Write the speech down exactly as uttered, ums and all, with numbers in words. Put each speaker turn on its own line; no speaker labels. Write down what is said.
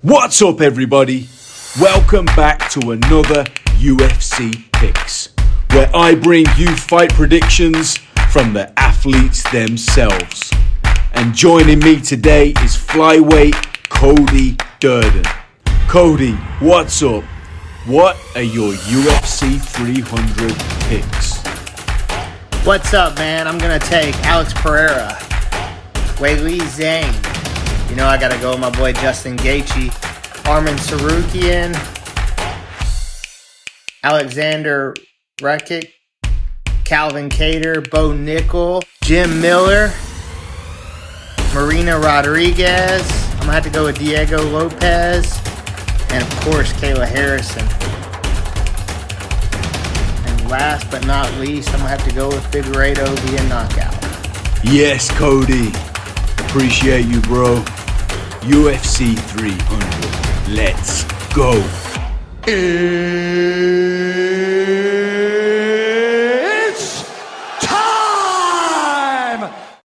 What's up, everybody? Welcome back to another U F C Picks, where I bring you fight predictions from the athletes themselves. And joining me today is flyweight Cody Durden. Cody, what's up? What are your U F C three hundred picks?
What's up, man? I'm going to take Alex Pereira, Weili Zhang. You know I got to go with my boy Justin Gaethje, Arman Tsarukyan, Alexander Rakic, Calvin Kattar, Bo Nickel, Jim Miller, Marina Rodriguez. I'm going to have to go with Diego Lopez, and of course Kayla Harrison. And last but not least, I'm going to have to go with Figueiredo via knockout.
Yes, Cody. Appreciate you, bro. U F C three hundred. Let's go.